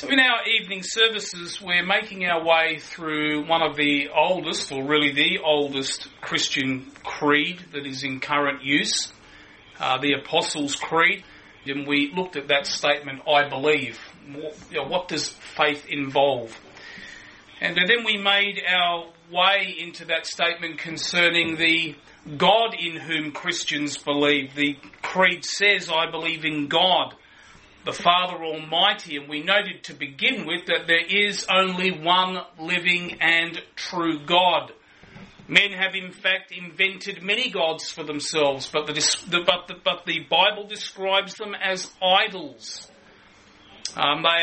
So in our evening services, we're making our way through one of the oldest, or really the oldest, Christian creed that is in current use, the Apostles' Creed. And we looked at that statement, I believe. What does faith involve? And then we made our way into that statement concerning the God in whom Christians believe. The creed says, I believe in God, the Father Almighty, and we noted to begin with that there is only one living and true God. Men have in fact invented many gods for themselves, but the Bible describes them as idols. They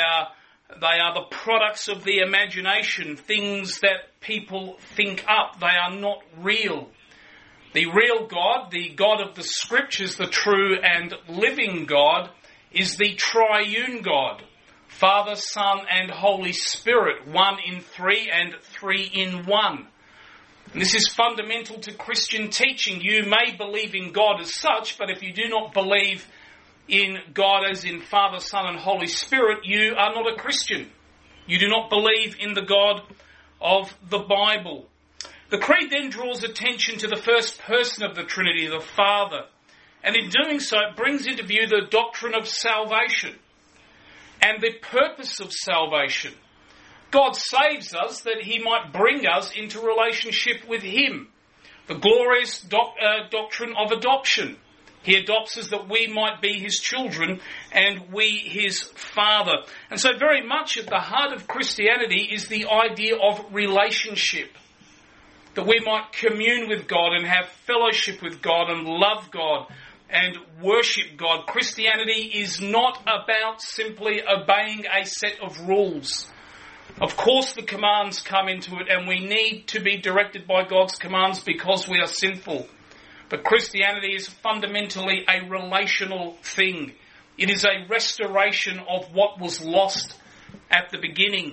are the products of the imagination, things that people think up. They are not real. The real God, the God of the Scriptures, the true and living God, is the triune God, Father, Son, and Holy Spirit, one in three and three in one. And this is fundamental to Christian teaching. You may believe in God as such, but if you do not believe in God as in Father, Son, and Holy Spirit, you are not a Christian. You do not believe in the God of the Bible. The Creed then draws attention to the first person of the Trinity, the Father. And in doing so, it brings into view the doctrine of salvation and the purpose of salvation. God saves us that he might bring us into relationship with him. The glorious doctrine of adoption. He adopts us that we might be his children and we his Father. And so very much at the heart of Christianity is the idea of relationship. That we might commune with God and have fellowship with God and love God and worship God. Christianity is not about simply obeying a set of rules. Of course the commands come into it, and we need to be directed by God's commands because we are sinful. But Christianity is fundamentally a relational thing. It is a restoration of what was lost at the beginning.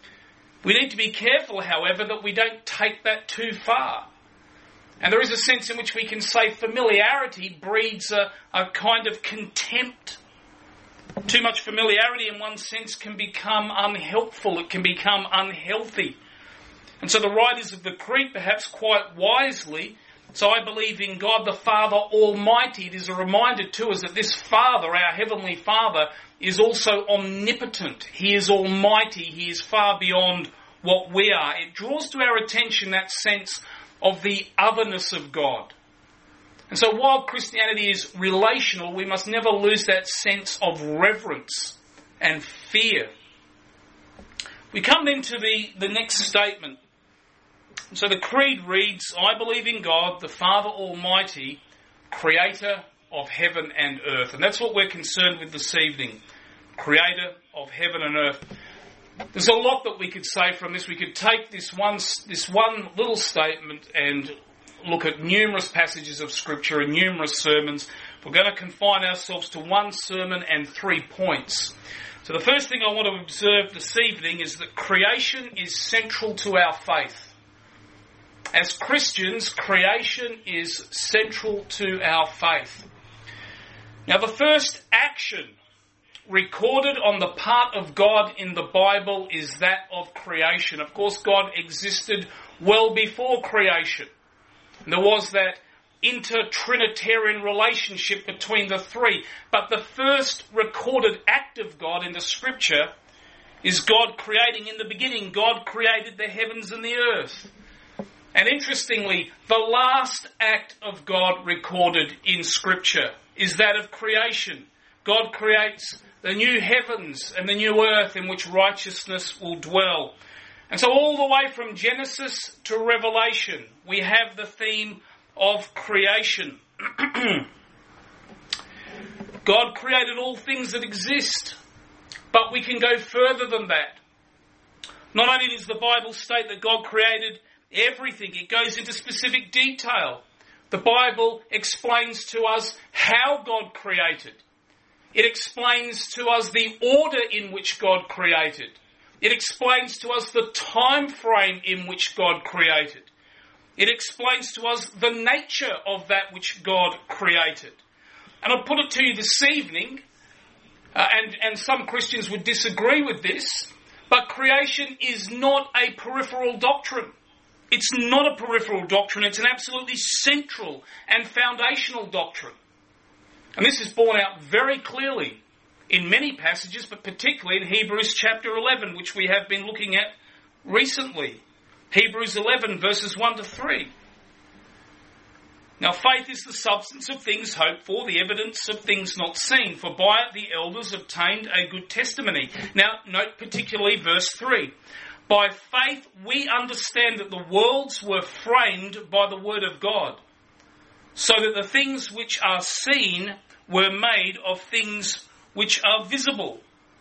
We need to be careful, however, that we don't take that too far. And there is a sense in which we can say familiarity breeds a kind of contempt. Too much familiarity in one sense can become unhelpful. It can become unhealthy. And so the writers of the Creed, perhaps quite wisely, so I believe in God the Father Almighty. It is a reminder to us that this Father, our Heavenly Father, is also omnipotent. He is almighty. He is far beyond what we are. It draws to our attention that sense of the otherness of God. And so while Christianity is relational, we must never lose that sense of reverence and fear. We come then to the next statement. So the Creed reads, I believe in God, the Father Almighty, creator of heaven and earth. And that's what we're concerned with this evening. Creator of heaven and earth. There's a lot that we could say from this. We could take this one little statement and look at numerous passages of Scripture and numerous sermons. We're going to confine ourselves to one sermon and 3 points. So the first thing I want to observe this evening is that creation is central to our faith. As Christians, creation is central to our faith. Now the first action recorded on the part of God in the Bible is that of creation. Of course, God existed well before creation. There was that inter-Trinitarian relationship between the three. But the first recorded act of God in the Scripture is God creating. In the beginning, God created the heavens and the earth. And interestingly, the last act of God recorded in Scripture is that of creation. God creates the new heavens and the new earth in which righteousness will dwell. And so all the way from Genesis to Revelation, we have the theme of creation. God created all things that exist, but we can go further than that. Not only does the Bible state that God created everything, it goes into specific detail. The Bible explains to us how God created. It explains to us the order in which God created. It explains to us the time frame in which God created. It explains to us the nature of that which God created. And I'll put it to you this evening, And some Christians would disagree with this, but creation is not a peripheral doctrine. It's not a peripheral doctrine, it's an absolutely central and foundational doctrine. And this is borne out very clearly in many passages, but particularly in Hebrews chapter 11, which we have been looking at recently. Hebrews 11 verses 1 to 3. Now faith is the substance of things hoped for, the evidence of things not seen, for by it the elders obtained a good testimony. Now note particularly verse 3. By faith we understand that the worlds were framed by the word of God, so that the things which are seen were made of things which are visible.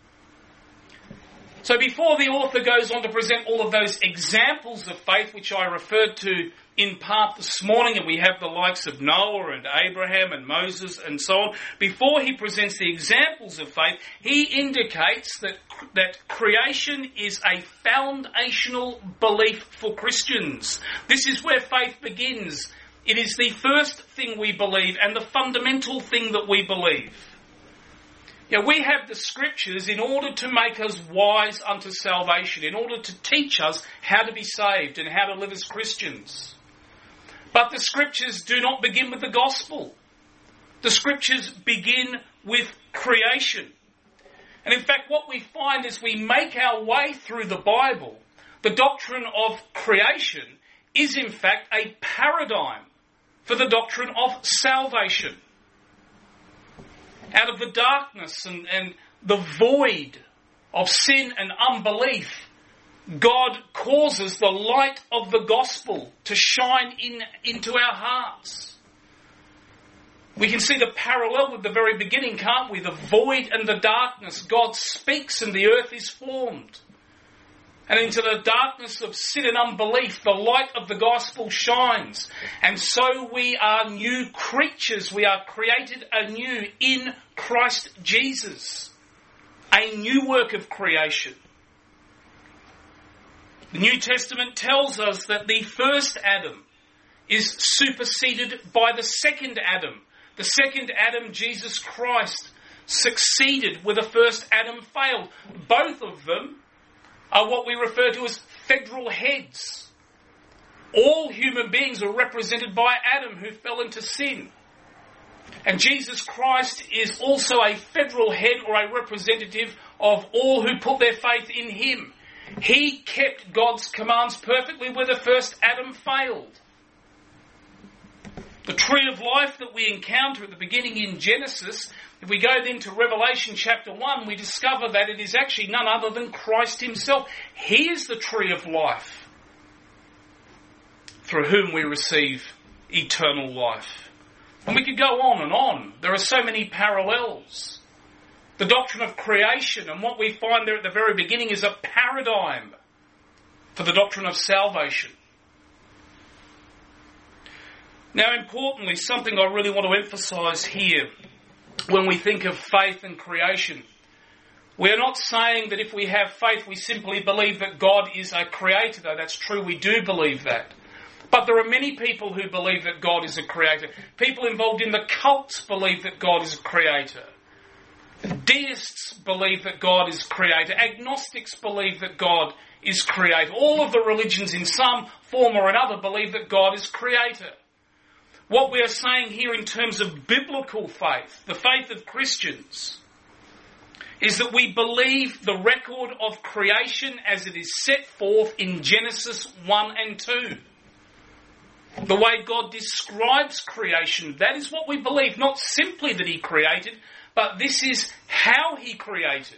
So before the author goes on to present all of those examples of faith which I referred to in part this morning, and we have the likes of Noah and Abraham and Moses and so on, before he presents the examples of faith, he indicates that creation is a foundational belief for Christians. This is where faith begins. It is the first thing we believe and the fundamental thing that we believe. We have the scriptures in order to make us wise unto salvation, in order to teach us how to be saved and how to live as Christians. But the scriptures do not begin with the gospel. The scriptures begin with creation. And in fact, what we find as we make our way through the Bible, the doctrine of creation is in fact a paradigm for the doctrine of salvation. Out of the darkness and the void of sin and unbelief, God causes the light of the gospel to shine into our hearts. We can see the parallel with the very beginning, can't we? The void and the darkness. God speaks and the earth is formed. And into the darkness of sin and unbelief, the light of the gospel shines. And so we are new creatures. We are created anew in Christ Jesus. A new work of creation. The New Testament tells us that the first Adam is superseded by the second Adam. The second Adam, Jesus Christ, succeeded where the first Adam failed. Both of them are what we refer to as federal heads. All human beings are represented by Adam, who fell into sin. And Jesus Christ is also a federal head or a representative of all who put their faith in him. He kept God's commands perfectly where the first Adam failed. The tree of life that we encounter at the beginning in Genesis, if we go then to Revelation chapter 1, we discover that it is actually none other than Christ himself. He is the tree of life, through whom we receive eternal life. And we could go on and on. There are so many parallels. The doctrine of creation, and what we find there at the very beginning, is a paradigm for the doctrine of salvation. Now, importantly, something I really want to emphasise here when we think of faith and creation. We are not saying that if we have faith, we simply believe that God is a creator, though that's true, we do believe that. But there are many people who believe that God is a creator. People involved in the cults believe that God is a creator. Deists believe that God is creator. Agnostics believe that God is creator. All of the religions in some form or another believe that God is creator. What we are saying here in terms of biblical faith, the faith of Christians, is that we believe the record of creation as it is set forth in Genesis 1 and 2. The way God describes creation, that is what we believe, not simply that he created, but this is how he created.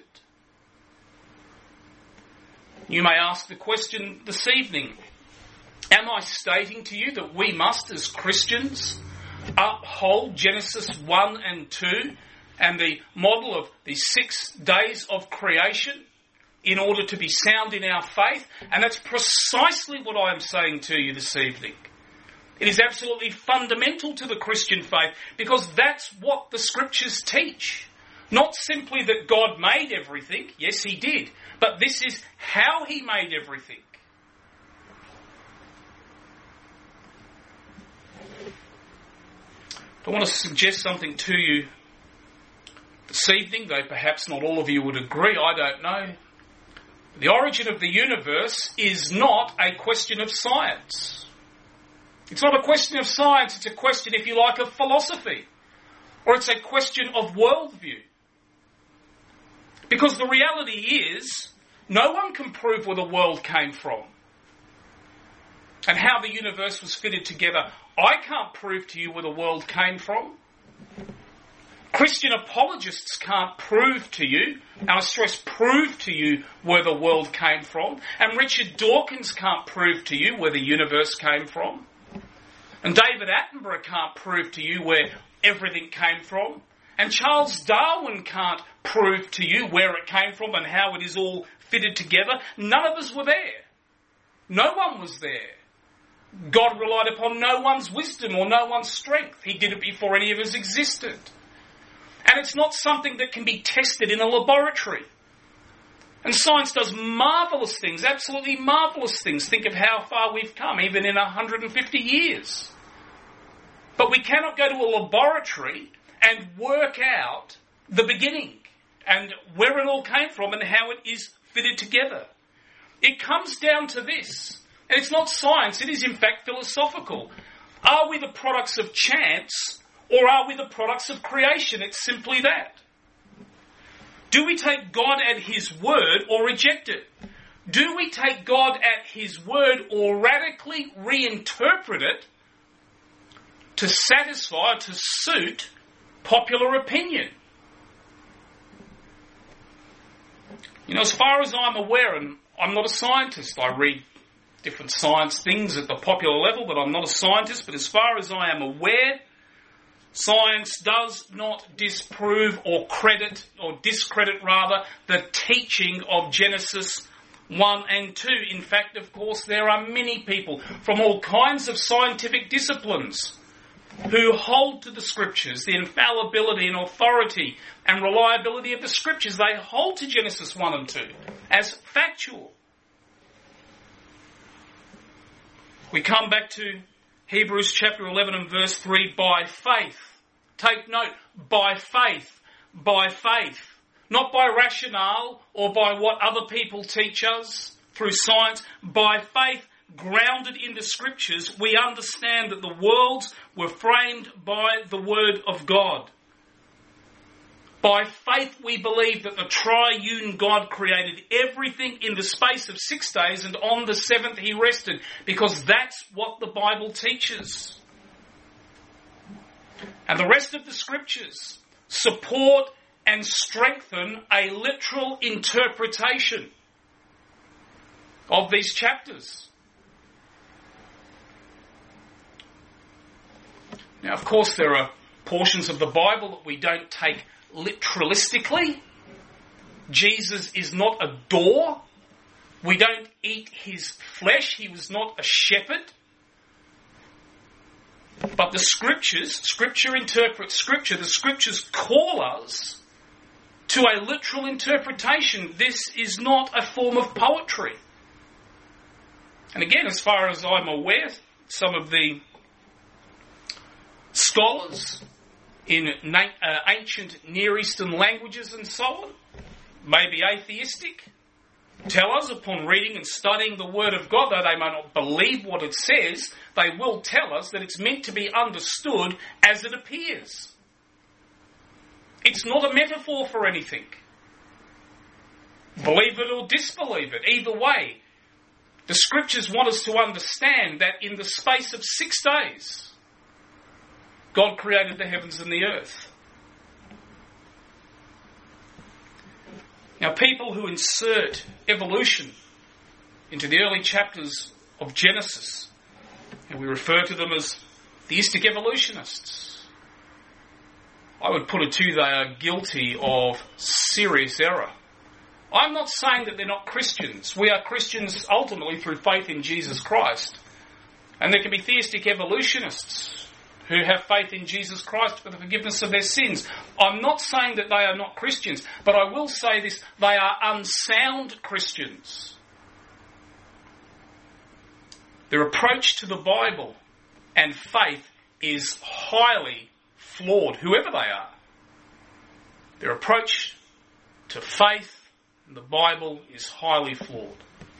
You may ask the question this evening, am I stating to you that we must, as Christians, uphold Genesis 1 and 2 and the model of the 6 days of creation in order to be sound in our faith? And that's precisely what I am saying to you this evening. It is absolutely fundamental to the Christian faith because that's what the scriptures teach. Not simply that God made everything, yes he did, but this is how he made everything. I want to suggest something to you this evening, though perhaps not all of you would agree, I don't know. The origin of the universe is not a question of science. It's not a question of science, it's a question, if you like, of philosophy. Or it's a question of worldview. Because the reality is, no one can prove where the world came from and how the universe was fitted together. I can't prove to you where the world came from. Christian apologists can't prove to you, and I stress prove to you, where the world came from. And Richard Dawkins can't prove to you where the universe came from. And David Attenborough can't prove to you where everything came from. And Charles Darwin can't prove to you where it came from and how it is all fitted together. None of us were there. No one was there. God relied upon no one's wisdom or no one's strength. He did it before any of us existed. And it's not something that can be tested in a laboratory. And science does marvellous things, absolutely marvellous things. Think of how far we've come, even in 150 years. But we cannot go to a laboratory and work out the beginning and where it all came from and how it is fitted together. It comes down to this. And it's not science, it is in fact philosophical. Are we the products of chance or are we the products of creation? It's simply that. Do we take God at His word or reject it? Do we take God at His word or radically reinterpret it to satisfy, to suit popular opinion? As far as I'm aware, and I'm not a scientist, I read different science things at the popular level, but I'm not a scientist, but as far as I am aware, science does not disprove or discredit the teaching of Genesis 1 and 2. In fact, of course, there are many people from all kinds of scientific disciplines who hold to the Scriptures, the infallibility and authority and reliability of the Scriptures. They hold to Genesis 1 and 2 as factual. We come back to Hebrews chapter 11 and verse 3, by faith. Take note, by faith, by faith. Not by rationale or by what other people teach us through science. By faith, grounded in the Scriptures, we understand that the worlds were framed by the Word of God. By faith we believe that the triune God created everything in the space of 6 days, and on the seventh He rested, because that's what the Bible teaches. And the rest of the Scriptures support and strengthen a literal interpretation of these chapters. Now, of course, there are portions of the Bible that we don't take literalistically. Jesus is not a door. We don't eat His flesh. He was not a shepherd. But the Scriptures, Scripture interprets Scripture. The Scriptures call us to a literal interpretation. This is not a form of poetry. And again, as far as I'm aware, some of the scholars in ancient Near Eastern languages and so on, maybe atheistic, tell us upon reading and studying the Word of God, though they may not believe what it says, they will tell us that it's meant to be understood as it appears. It's not a metaphor for anything. Believe it or disbelieve it, either way. The Scriptures want us to understand that in the space of 6 days, God created the heavens and the earth. Now, people who insert evolution into the early chapters of Genesis, and we refer to them as theistic evolutionists, I would put it to you, they are guilty of serious error. I'm not saying that they're not Christians. We are Christians ultimately through faith in Jesus Christ. And there can be theistic evolutionists who have faith in Jesus Christ for the forgiveness of their sins. I'm not saying that they are not Christians, but I will say this, they are unsound Christians. Their approach to the Bible and faith is highly flawed, whoever they are. Their approach to faith and the Bible is highly flawed.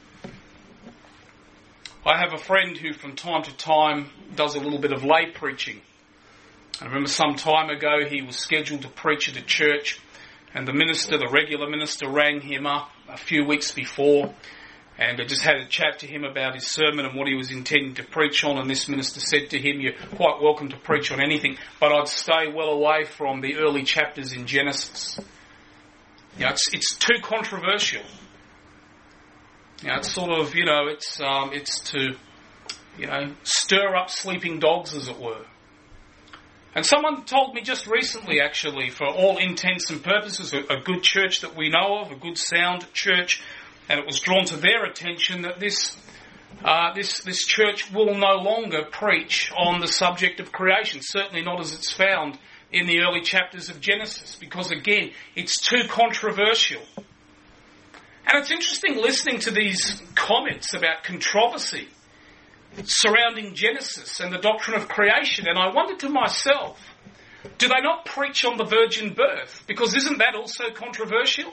I have a friend who from time to time does a little bit of lay preaching. I remember some time ago he was scheduled to preach at a church, and the regular minister, rang him up a few weeks before and I just had a chat to him about his sermon and what he was intending to preach on, and this minister said to him, "You're quite welcome to preach on anything, but I'd stay well away from the early chapters in Genesis. It's too controversial. It's sort of, it's to, stir up sleeping dogs, as it were." And someone told me just recently, actually, for all intents and purposes, a good church that we know of, a good sound church, and it was drawn to their attention that this church will no longer preach on the subject of creation, certainly not as it's found in the early chapters of Genesis, because again, it's too controversial. And it's interesting listening to these comments about controversy surrounding Genesis and the doctrine of creation, and I wondered to myself, do they not preach on the virgin birth? Because isn't that also controversial?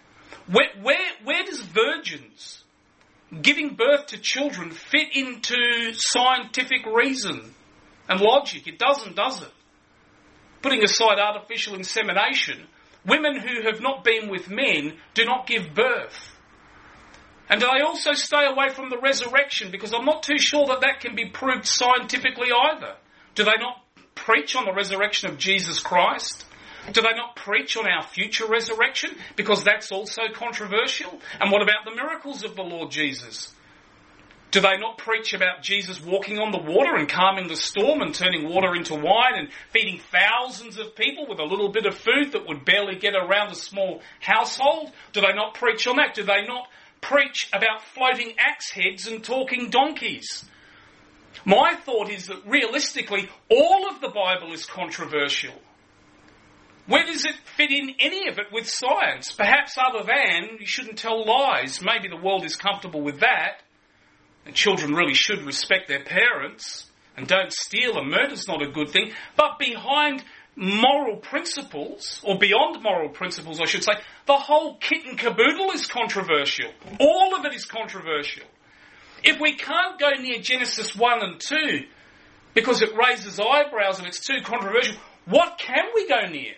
Where does virgins giving birth to children fit into scientific reason and logic? It doesn't, does it? Putting aside artificial insemination, women who have not been with men do not give birth. And do they also stay away from the resurrection? Because I'm not too sure that can be proved scientifically either. Do they not preach on the resurrection of Jesus Christ? Do they not preach on our future resurrection? Because that's also controversial. And what about the miracles of the Lord Jesus? Do they not preach about Jesus walking on the water and calming the storm and turning water into wine and feeding thousands of people with a little bit of food that would barely get around a small household? Do they not preach on that? Do they not preach about floating axe heads and talking donkeys? My thought is that realistically, all of the Bible is controversial. Where does it fit in any of it with science? Perhaps other than you shouldn't tell lies. Maybe the world is comfortable with that. And children really should respect their parents. And don't steal, and murder's not a good thing. But behind moral principles, or beyond moral principles I should say, the whole kit and caboodle is controversial. All of it is controversial. If we can't go near Genesis 1 and 2 because it raises eyebrows and it's too controversial, what can we go near?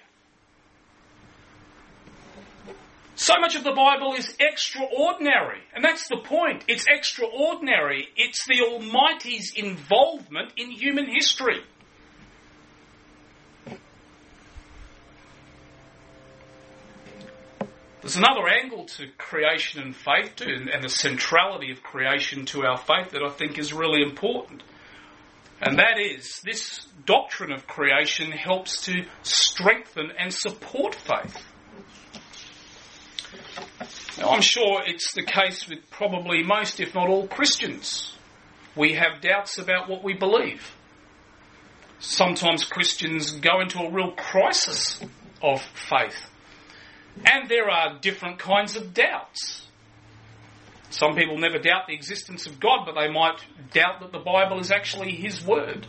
So much of the Bible is extraordinary, and that's the point. It's extraordinary. It's the Almighty's involvement in human history. There's another angle to creation and faith too, and the centrality of creation to our faith that I think is really important. And that is, this doctrine of creation helps to strengthen and support faith. Now, I'm sure it's the case with probably most, if not all, Christians. We have doubts about what we believe. Sometimes Christians go into a real crisis of faith. And there are different kinds of doubts. Some people never doubt the existence of God, but they might doubt that the Bible is actually His Word.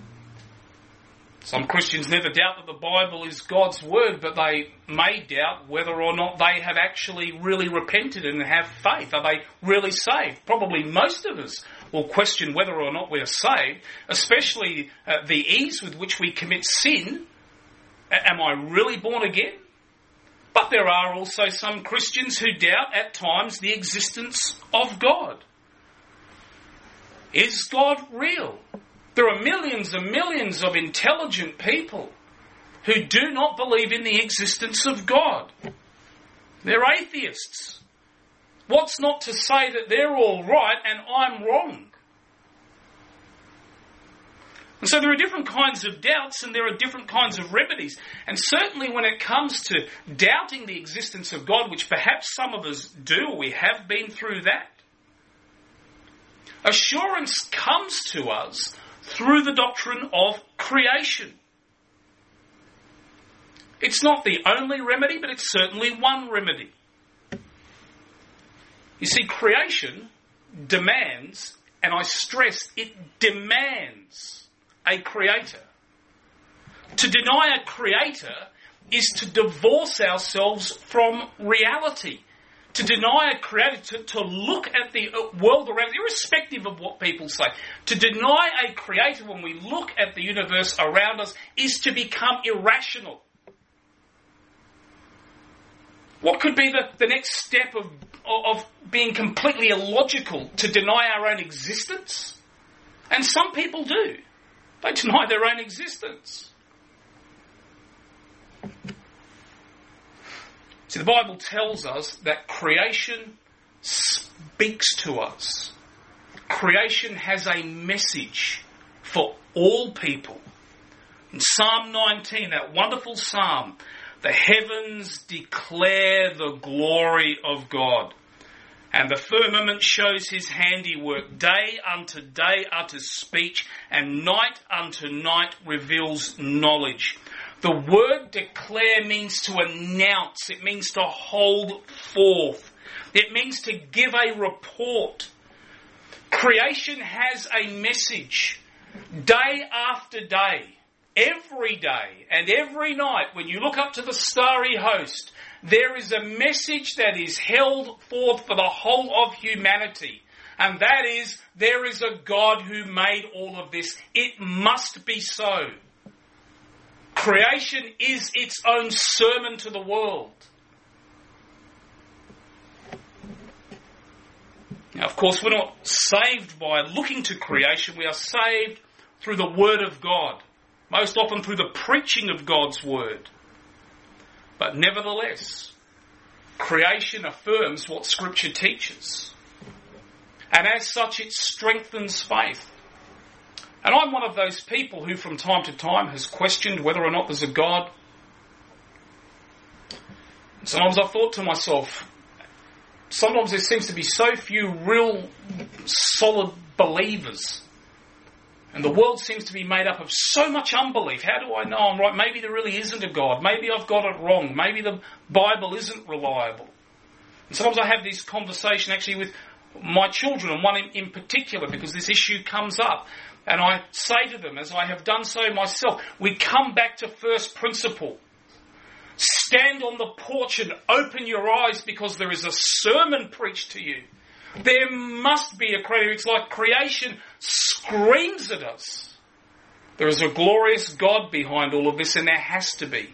Some Christians never doubt that the Bible is God's Word, but they may doubt whether or not they have actually really repented and have faith. Are they really saved? Probably most of us will question whether or not we're saved, especially the ease with which we commit sin. Am I really born again? But there are also some Christians who doubt at times the existence of God. Is God real? There are millions and millions of intelligent people who do not believe in the existence of God. They're atheists. What's not to say that they're all right and I'm wrong? And so there are different kinds of doubts and there are different kinds of remedies. And certainly when it comes to doubting the existence of God, which perhaps some of us do, or we have been through that, assurance comes to us through the doctrine of creation. It's not the only remedy, but it's certainly one remedy. You see, creation demands, and I stress, it demands a creator. To deny a creator is to divorce ourselves from reality, to deny a creator, to look at the world around us, irrespective of what people say. To deny a creator when we look at the universe around us is to become irrational. What could be the next step of being completely illogical? To deny our own existence? And some people do. They deny their own existence. See, the Bible tells us that creation speaks to us. Creation has a message for all people. In Psalm 19, that wonderful psalm, the heavens declare the glory of God, and the firmament shows his handiwork. Day unto day utters speech, and night unto night reveals knowledge. The word declare means to announce. It means to hold forth. It means to give a report. Creation has a message. Day after day, every day and every night, when you look up to the starry host, there is a message that is held forth for the whole of humanity. And that is, there is a God who made all of this. It must be so. Creation is its own sermon to the world. Now, of course, we're not saved by looking to creation. We are saved through the Word of God, most often through the preaching of God's Word. But nevertheless, creation affirms what Scripture teaches. And as such, it strengthens faith. And I'm one of those people who from time to time has questioned whether or not there's a God. Sometimes I've thought to myself, sometimes there seems to be so few real solid believers. And the world seems to be made up of so much unbelief. How do I know I'm right? Maybe there really isn't a God. Maybe I've got it wrong. Maybe the Bible isn't reliable. And sometimes I have this conversation actually with my children, and one in particular, because this issue comes up. And I say to them, as I have done so myself, we come back to first principle. Stand on the porch and open your eyes, because there is a sermon preached to you. There must be a creator. It's like creation screams at us. There is a glorious God behind all of this, and there has to be.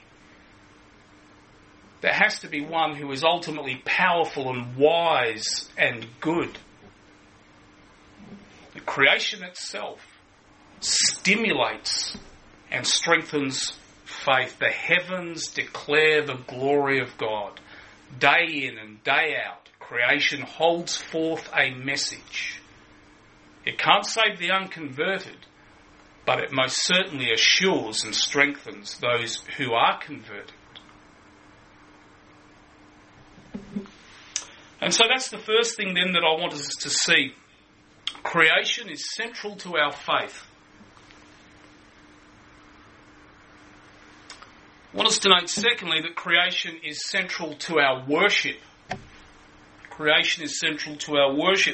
There has to be one who is ultimately powerful and wise and good. The creation itself stimulates and strengthens faith. The heavens declare the glory of God. Day in and day out, creation holds forth a message. It can't save the unconverted, but it most certainly assures and strengthens those who are converted. And so that's the first thing then that I want us to see. Creation is central to our faith. I want us to note, secondly, that creation is central to our worship. Creation is central to our worship.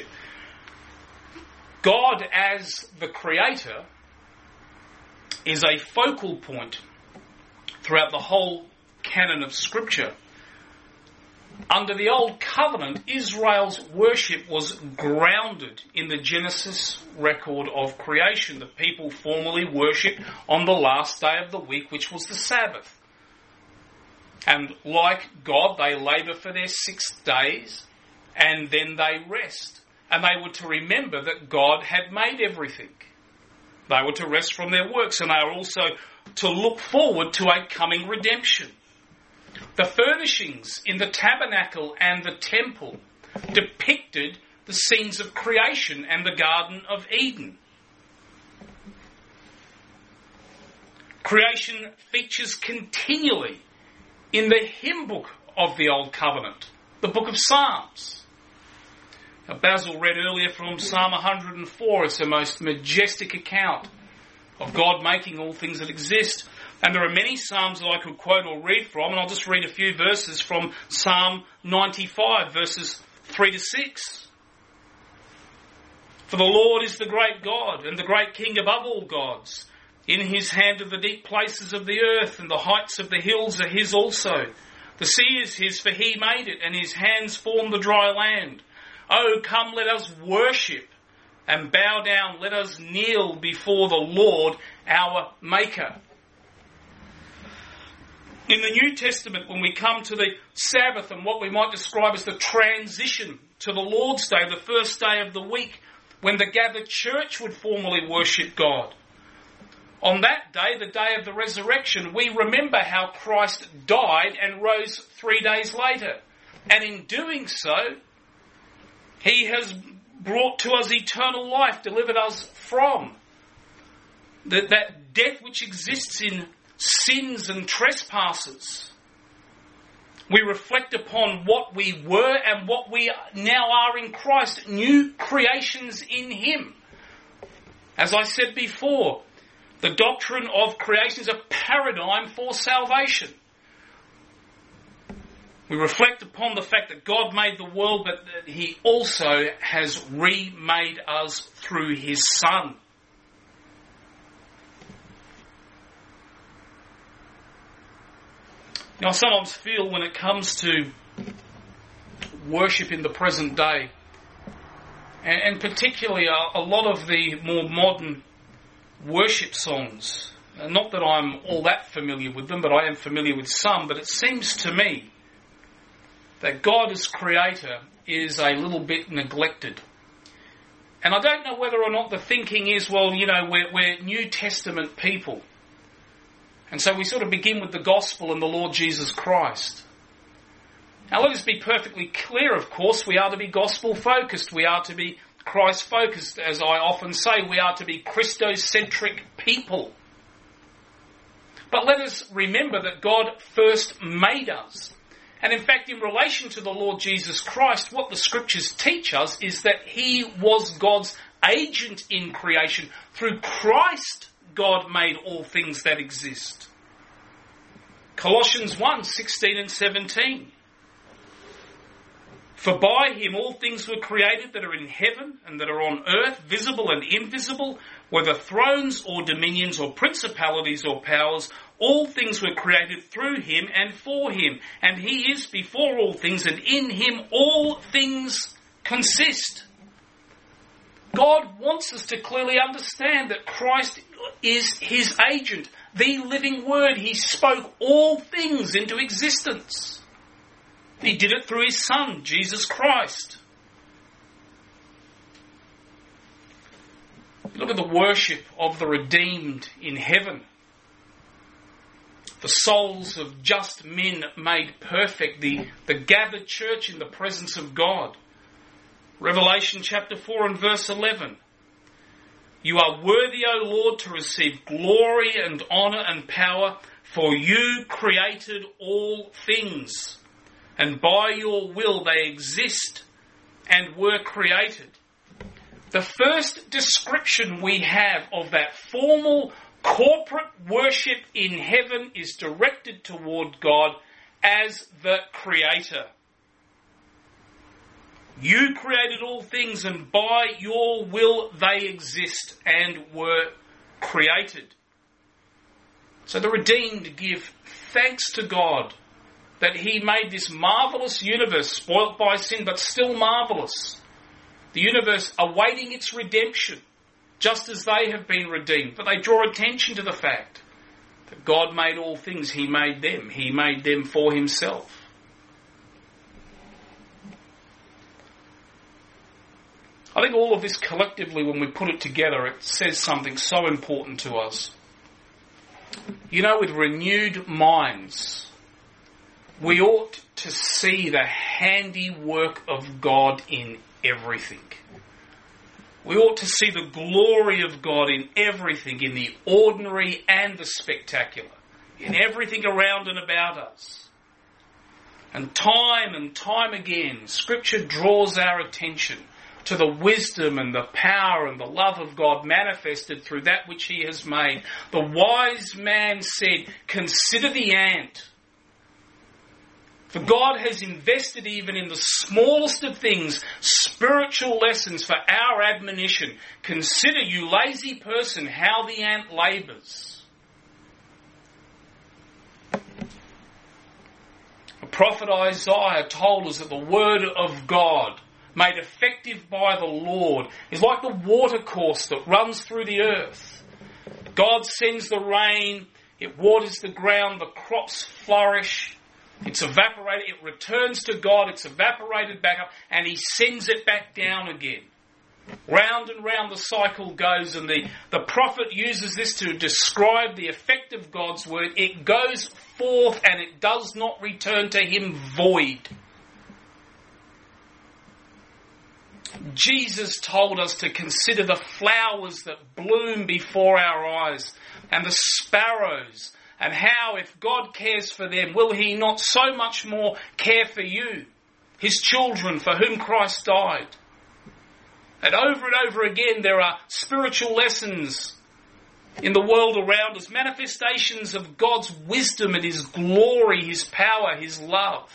God, as the Creator, is a focal point throughout the whole canon of Scripture. Under the Old Covenant, Israel's worship was grounded in the Genesis record of creation. The people formally worshipped on the last day of the week, which was the Sabbath. And like God, they labour for their 6 days, and then they rest. And they were to remember that God had made everything. They were to rest from their works, and they were also to look forward to a coming redemption. The furnishings in the tabernacle and the temple depicted the scenes of creation and the Garden of Eden. Creation features continually in the hymn book of the Old Covenant, the book of Psalms. Now, Basil read earlier from Psalm 104. It's the most majestic account of God making all things that exist. And there are many Psalms that I could quote or read from, and I'll just read a few verses from Psalm 95, verses 3 to 6. For the Lord is the great God, and the great King above all gods. In his hand are the deep places of the earth, and the heights of the hills are his also. The sea is his, for he made it, and his hands formed the dry land. Oh, come, let us worship and bow down. Let us kneel before the Lord, our Maker. In the New Testament, when we come to the Sabbath and what we might describe as the transition to the Lord's Day, the first day of the week, when the gathered church would formally worship God, on that day, the day of the resurrection, we remember how Christ died and rose 3 days later. And in doing so, he has brought to us eternal life, delivered us from that death which exists in sins and trespasses. We reflect upon what we were and what we now are in Christ, new creations in him. As I said before, the doctrine of creation is a paradigm for salvation. We reflect upon the fact that God made the world, but that he also has remade us through his Son. Now, I sometimes feel when it comes to worship in the present day, and particularly a lot of the more modern worship songs, not that I'm all that familiar with them, but I am familiar with some, but it seems to me that God as creator is a little bit neglected. And I don't know whether or not the thinking is, well, you know, we're New Testament people. And so we sort of begin with the gospel and the Lord Jesus Christ. Now let us be perfectly clear, of course, we are to be gospel focused, we are to be Christ focused, as I often say, we are to be Christocentric people. But let us remember that God first made us. And in fact, in relation to the Lord Jesus Christ, what the scriptures teach us is that he was God's agent in creation. Through Christ, God made all things that exist. Colossians 1:16 and 17. For by him all things were created that are in heaven and that are on earth, visible and invisible, whether thrones or dominions or principalities or powers, all things were created through him and for him. And he is before all things, and in him all things consist. God wants us to clearly understand that Christ is his agent, the living word. He spoke all things into existence. He did it through his Son, Jesus Christ. Look at the worship of the redeemed in heaven. The souls of just men made perfect, the gathered church in the presence of God. Revelation chapter 4 and verse 11. You are worthy, O Lord, to receive glory and honour and power, for you created all things, and by your will they exist and were created. The first description we have of that formal corporate worship in heaven is directed toward God as the Creator. You created all things, and by your will they exist and were created. So the redeemed give thanks to God that he made this marvellous universe, spoilt by sin, but still marvellous. The universe awaiting its redemption, just as they have been redeemed. But they draw attention to the fact that God made all things. He made them. He made them for himself. I think all of this collectively, when we put it together, it says something so important to us. You know, with renewed minds, we ought to see the handiwork of God in everything. We ought to see the glory of God in everything, in the ordinary and the spectacular, in everything around and about us. And time again, Scripture draws our attention to the wisdom and the power and the love of God manifested through that which he has made. The wise man said, consider the ant, For God has invested even in the smallest of things spiritual lessons for our admonition. Consider, you lazy person, how the ant labours. The prophet Isaiah told us that the word of God, made effective by the Lord, is like the watercourse that runs through the earth. God sends the rain, it waters the ground, the crops flourish. It's evaporated, it returns to God, it's evaporated back up, and He sends it back down again. Round and round the cycle goes, and the prophet uses this to describe the effect of God's word. It goes forth and it does not return to Him void. Jesus told us to consider the flowers that bloom before our eyes and the sparrows, and how, if God cares for them, will He not so much more care for you, His children for whom Christ died? And over again there are spiritual lessons in the world around us, manifestations of God's wisdom and His glory, His power, His love.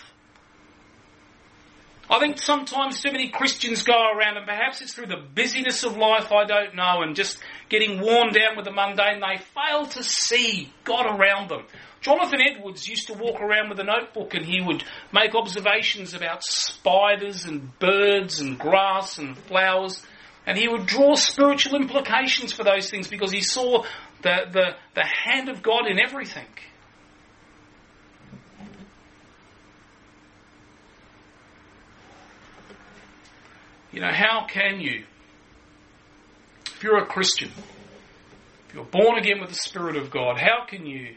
I think sometimes too many Christians go around, and perhaps it's through the busyness of life, I don't know, and just getting worn down with the mundane, they fail to see God around them. Jonathan Edwards used to walk around with a notebook, and he would make observations about spiders and birds and grass and flowers, and he would draw spiritual implications for those things because he saw the hand of God in everything. You know, how can you, if you're a Christian, if you're born again with the Spirit of God, how can you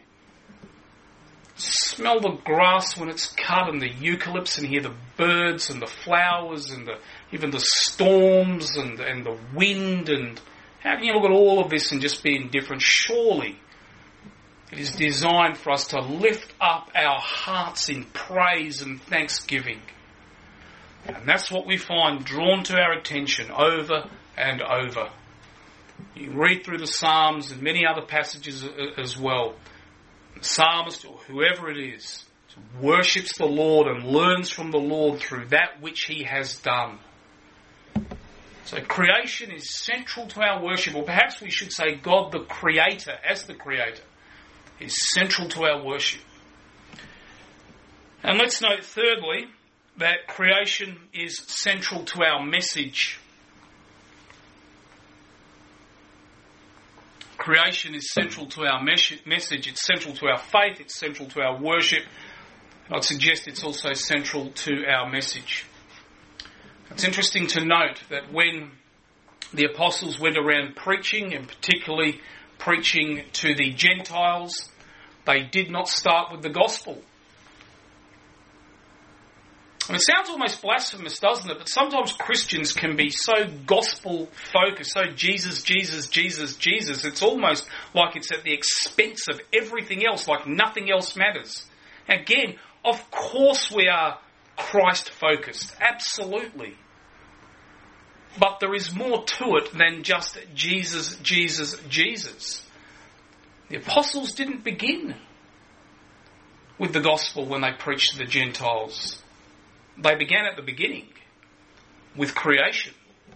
smell the grass when it's cut and the eucalypts and hear the birds and the flowers and even the storms and the wind, and how can you look at all of this and just be indifferent? Surely it is designed for us to lift up our hearts in praise and thanksgiving. And that's what we find drawn to our attention over and over. You read through the Psalms and many other passages as well. The psalmist, or whoever it is, worships the Lord and learns from the Lord through that which He has done. So creation is central to our worship, or perhaps we should say God the Creator, as the Creator, is central to our worship. And let's note thirdly, that creation is central to our message. Creation is central to our message, it's central to our faith, it's central to our worship. I'd suggest it's also central to our message. It's interesting to note that when the apostles went around preaching, and particularly preaching to the Gentiles, they did not start with the gospel. And it sounds almost blasphemous, doesn't it? But sometimes Christians can be so gospel-focused, so Jesus, Jesus, Jesus, Jesus. It's almost like it's at the expense of everything else, like nothing else matters. Again, of course we are Christ-focused, absolutely. But there is more to it than just Jesus, Jesus, Jesus. The apostles didn't begin with the gospel when they preached to the Gentiles. They began at the beginning with creation.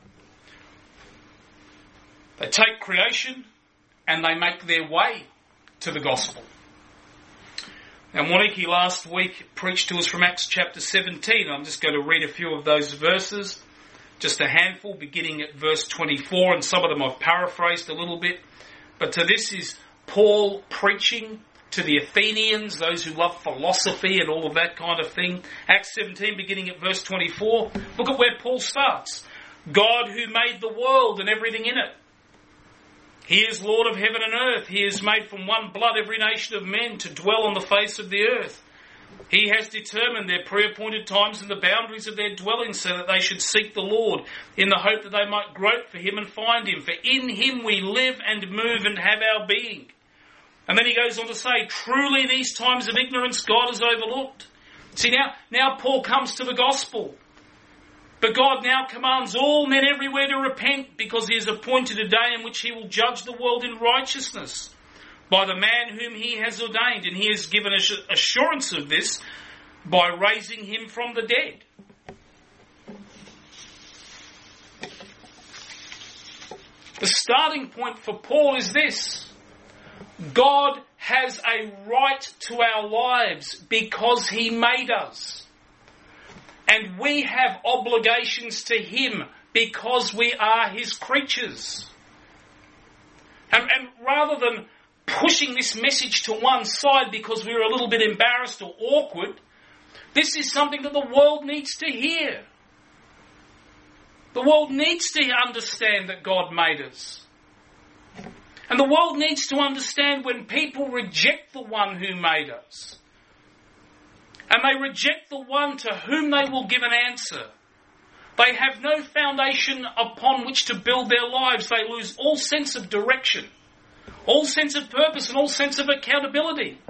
They take creation and they make their way to the gospel. Now, Moniki last week preached to us from Acts chapter 17. I'm just going to read a few of those verses, just a handful, beginning at verse 24, and some of them I've paraphrased a little bit. But this is Paul preaching to the Athenians, those who love philosophy and all of that kind of thing. Acts 17, beginning at verse 24. Look at where Paul starts. God who made the world and everything in it. He is Lord of heaven and earth. He has made from one blood every nation of men to dwell on the face of the earth. He has determined their pre-appointed times and the boundaries of their dwellings so that they should seek the Lord in the hope that they might grope for Him and find Him. For in Him we live and move and have our being. And then he goes on to say, truly these times of ignorance God has overlooked. See, now Paul comes to the gospel. But God now commands all men everywhere to repent, because He has appointed a day in which He will judge the world in righteousness by the man whom He has ordained. And He has given assurance of this by raising him from the dead. The starting point for Paul is this: God has a right to our lives because he made us. And we have obligations to him because we are his creatures. And rather than pushing this message to one side because we're a little bit embarrassed or awkward, this is something that the world needs to hear. The world needs to understand that God made us. And the world needs to understand when people reject the one who made us, and they reject the one to whom they will give an answer, they have no foundation upon which to build their lives. They lose all sense of direction, all sense of purpose, and all sense of accountability.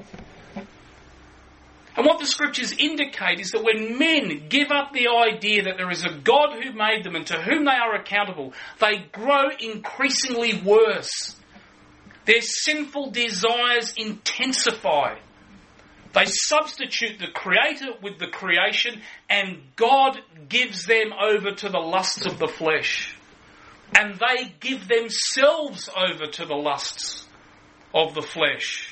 And what the scriptures indicate is that when men give up the idea that there is a God who made them and to whom they are accountable, they grow increasingly worse. Their sinful desires intensify. They substitute the Creator with the creation, and God gives them over to the lusts of the flesh. And they give themselves over to the lusts of the flesh.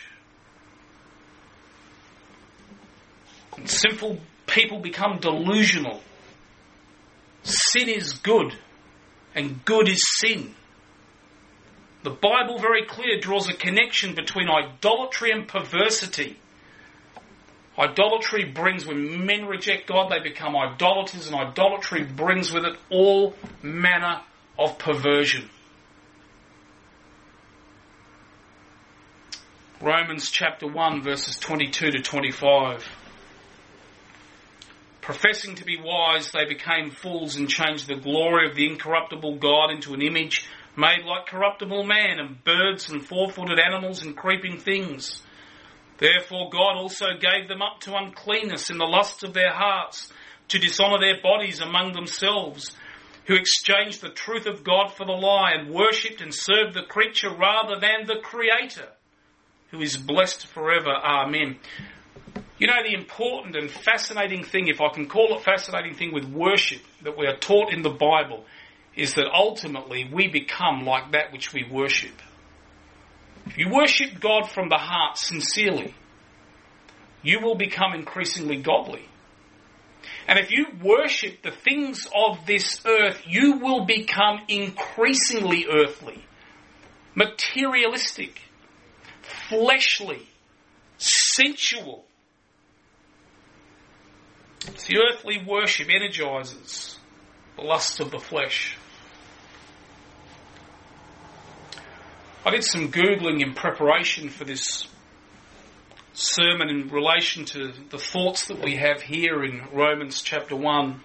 And sinful people become delusional. Sin is good, and good is sin. The Bible, very clear, draws a connection between idolatry and perversity. Idolatry brings, when men reject God, they become idolaters, and idolatry brings with it all manner of perversion. Romans chapter 1, verses 22 to 25. Professing to be wise, they became fools and changed the glory of the incorruptible God into an image made like corruptible man, and birds and four-footed animals and creeping things. Therefore God also gave them up to uncleanness in the lusts of their hearts, to dishonour their bodies among themselves, who exchanged the truth of God for the lie, and worshipped and served the creature rather than the Creator, who is blessed forever. Amen. You know, the important and fascinating thing, if I can call it fascinating thing, with worship that we are taught in the Bible is that ultimately we become like that which we worship. If you worship God from the heart sincerely, you will become increasingly godly. And if you worship the things of this earth, you will become increasingly earthly, materialistic, fleshly, sensual. It's the earthly worship energizes the lust of the flesh. I did some Googling in preparation for this sermon in relation to the thoughts that we have here in Romans chapter 1.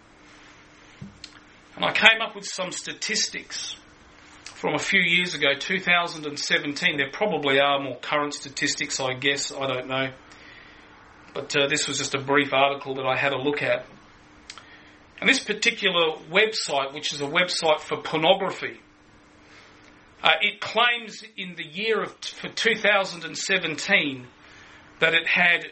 And I came up with some statistics from a few years ago, 2017. There probably are more current statistics, I guess, I don't know. But this was just a brief article that I had a look at. And this particular website, which is a website for pornography, it claims in the year for 2017 that it had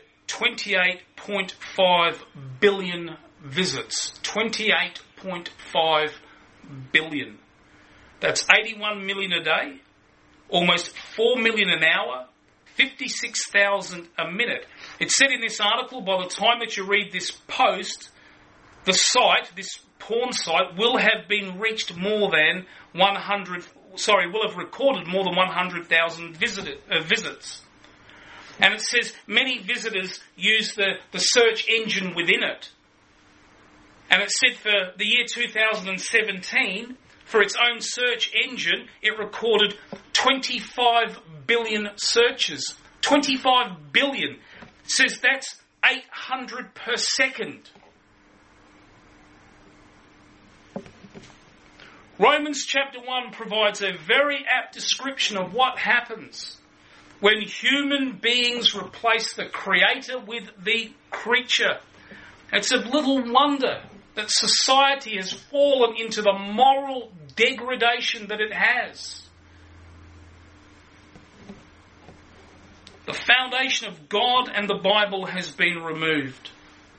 28.5 billion visits. 28.5 billion. That's 81 million a day, almost 4 million an hour, 56,000 a minute. It said in this article, by the time that you read this post, the site, this porn site, will have been reached more than will have recorded more than 100,000 visits. And it says many visitors use the search engine within it. And it said for the year 2017, for its own search engine, it recorded 25 billion searches. 25 billion. It says that's 800 per second. Romans chapter 1 provides a very apt description of what happens when human beings replace the Creator with the creature. It's of little wonder that society has fallen into the moral degradation that it has. The foundation of God and the Bible has been removed.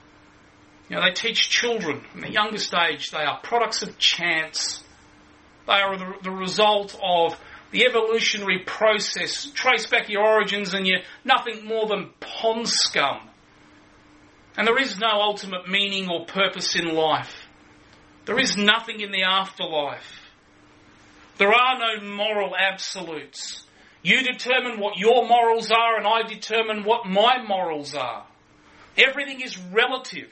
They teach children from the youngest age they are products of chance. They are the result of the evolutionary process. Trace back your origins and you're nothing more than pond scum. And there is no ultimate meaning or purpose in life. There is nothing in the afterlife. There are no moral absolutes. You determine what your morals are and I determine what my morals are. Everything is relative.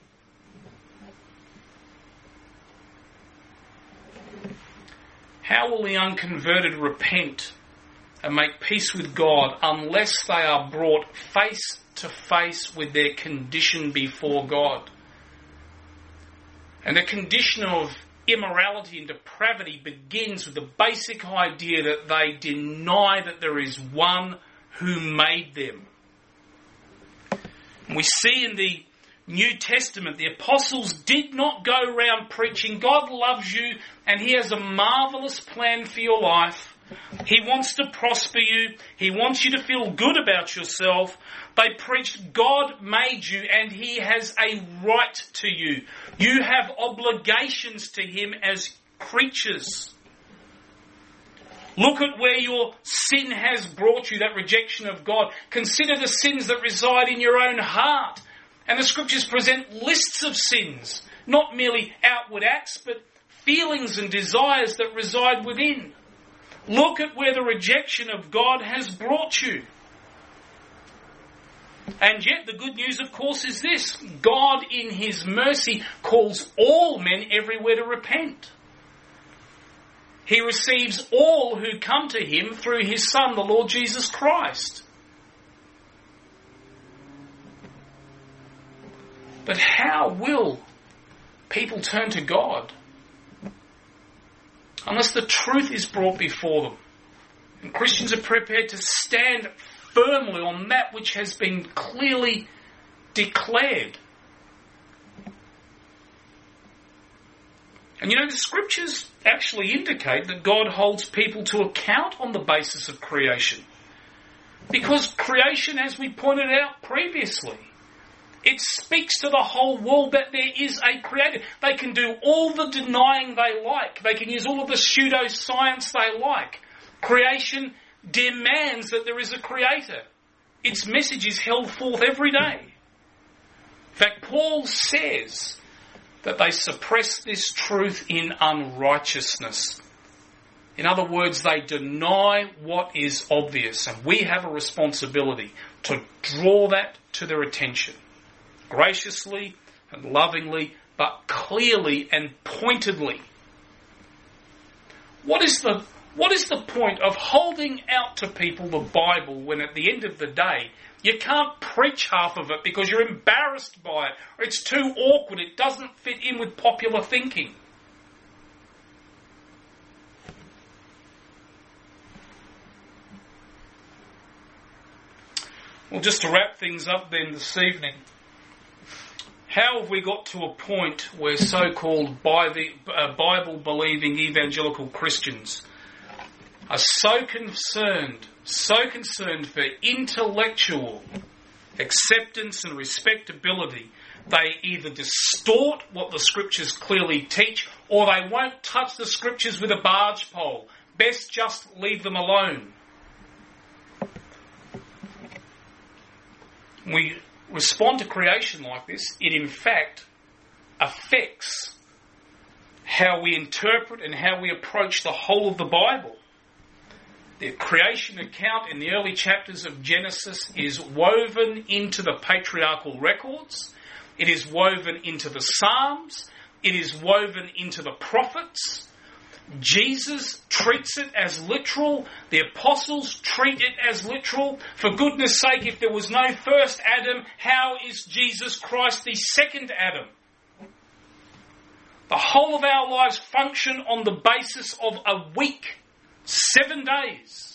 How will the unconverted repent and make peace with God unless they are brought face to face with their condition before God? And the condition of immorality and depravity begins with the basic idea that they deny that there is one who made them. And we see in the New Testament, the apostles did not go around preaching, God loves you and He has a marvellous plan for your life. He wants to prosper you. He wants you to feel good about yourself. They preached, God made you and He has a right to you. You have obligations to Him as creatures. Look at where your sin has brought you, that rejection of God. Consider the sins that reside in your own heart. And the Scriptures present lists of sins, not merely outward acts, but feelings and desires that reside within. Look at where the rejection of God has brought you. And yet the good news, of course, is this. God in His mercy calls all men everywhere to repent. He receives all who come to Him through His Son, the Lord Jesus Christ. But how will people turn to God unless the truth is brought before them? And Christians are prepared to stand firmly on that which has been clearly declared. And the Scriptures actually indicate that God holds people to account on the basis of creation. Because creation, as we pointed out previously, it speaks to the whole world that there is a creator. They can do all the denying they like. They can use all of the pseudoscience they like. Creation demands that there is a creator. Its message is held forth every day. In fact, Paul says that they suppress this truth in unrighteousness. In other words, they deny what is obvious, and we have a responsibility to draw that to their attention. Graciously and lovingly, but clearly and pointedly. What is the point of holding out to people the Bible when at the end of the day you can't preach half of it because you're embarrassed by it, or it's too awkward, it doesn't fit in with popular thinking? Well, just to wrap things up then this evening, how have we got to a point where so-called Bible-believing evangelical Christians are so concerned for intellectual acceptance and respectability, they either distort what the Scriptures clearly teach, or they won't touch the Scriptures with a barge pole. Best just leave them alone. We respond to creation like this, it in fact affects how we interpret and how we approach the whole of the Bible. The creation account in the early chapters of Genesis is woven into the patriarchal records. It is woven into the Psalms. It is woven into the prophets. Jesus treats it as literal. The apostles treat it as literal. For goodness sake, if there was no first Adam, how is Jesus Christ the second Adam? The whole of our lives function on the basis of a week, 7 days.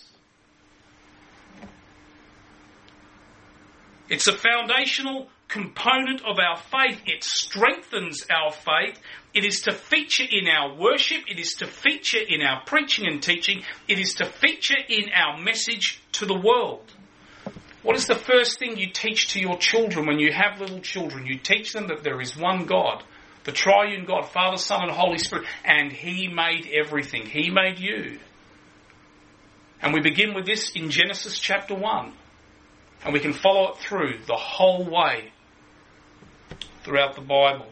It's a foundational component of our faith. It strengthens our faith. It is to feature in our worship. It is to feature in our preaching and teaching. It is to feature in our message to the world. What is the first thing you teach to your children when you have little children? You teach them that there is one God, the triune God, Father, Son and Holy Spirit, and He made everything. He made you. And we begin with this in Genesis chapter 1. And we can follow it through the whole way throughout the Bible.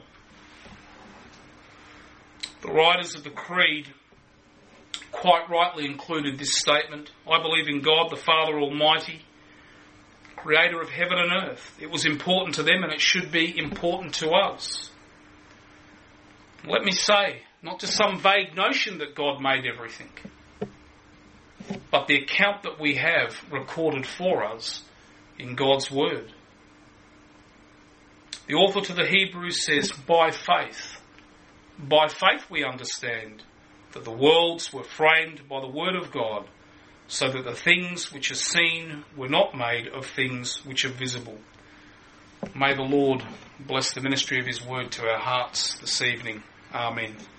The writers of the Creed quite rightly included this statement. I believe in God, the Father Almighty, creator of heaven and earth. It was important to them and it should be important to us. Let me say, not just some vague notion that God made everything, but the account that we have recorded for us in God's Word. The author to the Hebrews says, by faith we understand that the worlds were framed by the Word of God, so that the things which are seen were not made of things which are visible. May the Lord bless the ministry of His Word to our hearts this evening. Amen.